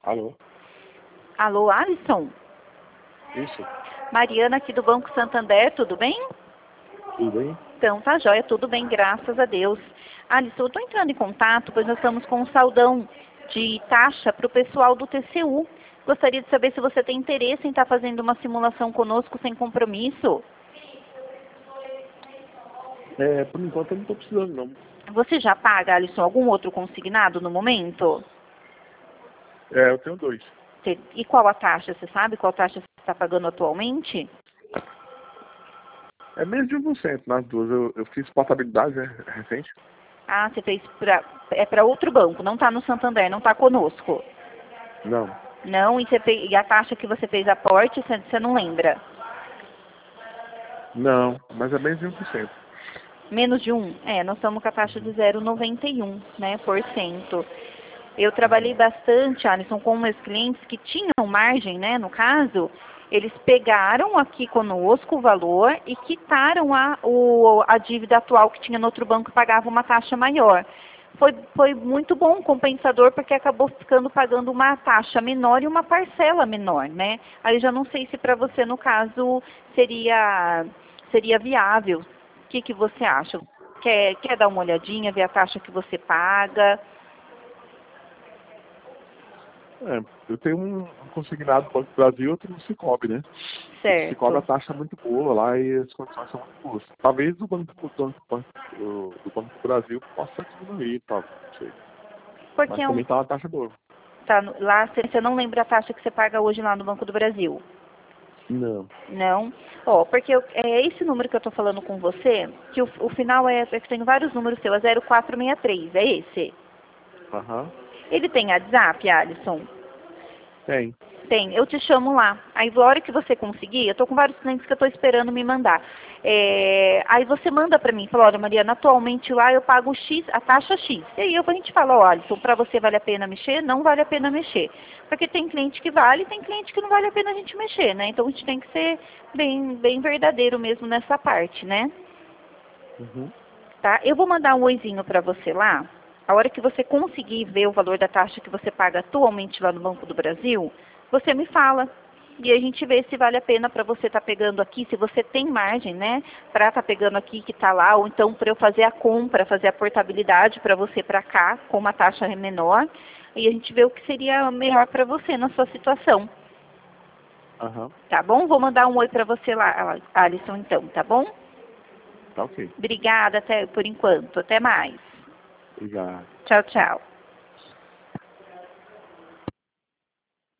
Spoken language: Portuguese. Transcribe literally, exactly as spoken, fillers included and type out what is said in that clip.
Alô? Alô, Alisson? Isso, Mariana aqui do Banco Santander, tudo bem? tudo bem? Então, tá jóia, tudo bem, graças a Deus. Alisson, eu estou entrando em contato, pois nós estamos com um saldão de taxa para o pessoal do T C U. Gostaria de saber se você tem interesse em estar fazendo uma simulação conosco sem compromisso. É, por enquanto eu não estou precisando não. Você já paga, Alisson, algum outro consignado no momento? É, eu tenho dois. Você- E qual a taxa? Você sabe qual taxa você está pagando atualmente? É menos de um por cento nas duas. Eu, eu fiz portabilidade, né, recente. Ah, você fez pra, é para outro banco, não está no Santander, não está conosco. Não, Não, e, você fez, e a taxa que você fez aporte, você, você não lembra? não, mas é menos de um por cento. Menos de um? É, nós estamos com a taxa de zero vírgula noventa e um, né, por cento. Eu trabalhei bastante, Alisson, com meus clientes que tinham margem, né, no caso, eles pegaram aqui conosco o valor e quitaram a, o, a dívida atual que tinha no outro banco e pagava uma taxa maior. Foi, foi muito bom, compensador, porque acabou ficando pagando uma taxa menor e uma parcela menor, né? Aí já não sei se para você, no caso, seria, seria viável. O que, que você acha? Quer, quer dar uma olhadinha, ver a taxa que você paga? É, eu tenho um um consignado do Banco do Brasil e outro no Cicobi, né? O Cicobi a Certo. taxa é muito boa lá e as condições são muito boas. Talvez o Banco do, do, do, do Banco do Brasil possa diminuir, tal, não sei. Porque Mas é um, também tá uma taxa boa. tá, no- lá você você não lembra a taxa que você paga hoje lá no Banco do Brasil? Não. Não? Ó, porque eu- é esse número que eu tô falando com você, que o, o final é, é que tem vários números seus, é zero quatro seis três, é esse? Aham. Ele tem WhatsApp, Alisson? Tem. Tem, eu te chamo lá. Aí, a hora que você conseguir, eu tô com vários clientes que eu tô esperando me mandar. É, aí você manda pra mim, fala, olha, Mariana, atualmente lá eu pago X, a taxa X. E aí eu, a gente fala, olha, Alisson, pra você vale a pena mexer? Não vale a pena mexer. Porque tem cliente que vale e tem cliente que não vale a pena a gente mexer, né? Então a gente tem que ser bem, bem verdadeiro mesmo nessa parte, né? Uhum. Tá? Eu vou mandar um oizinho pra você lá. A hora que você conseguir ver o valor da taxa que você paga atualmente lá no Banco do Brasil, você me fala. E a gente vê se vale a pena para você estar pegando aqui, se você tem margem, né, para estar pegando aqui que está lá, ou então para eu fazer a compra, fazer a portabilidade para você para cá, com uma taxa menor, e a gente vê o que seria melhor para você na sua situação. Aham. Tá bom? Vou mandar um oi para você lá, Alisson, então, tá bom? Tá ok. Obrigada até por enquanto. Até mais. Já. Tchau, tchau.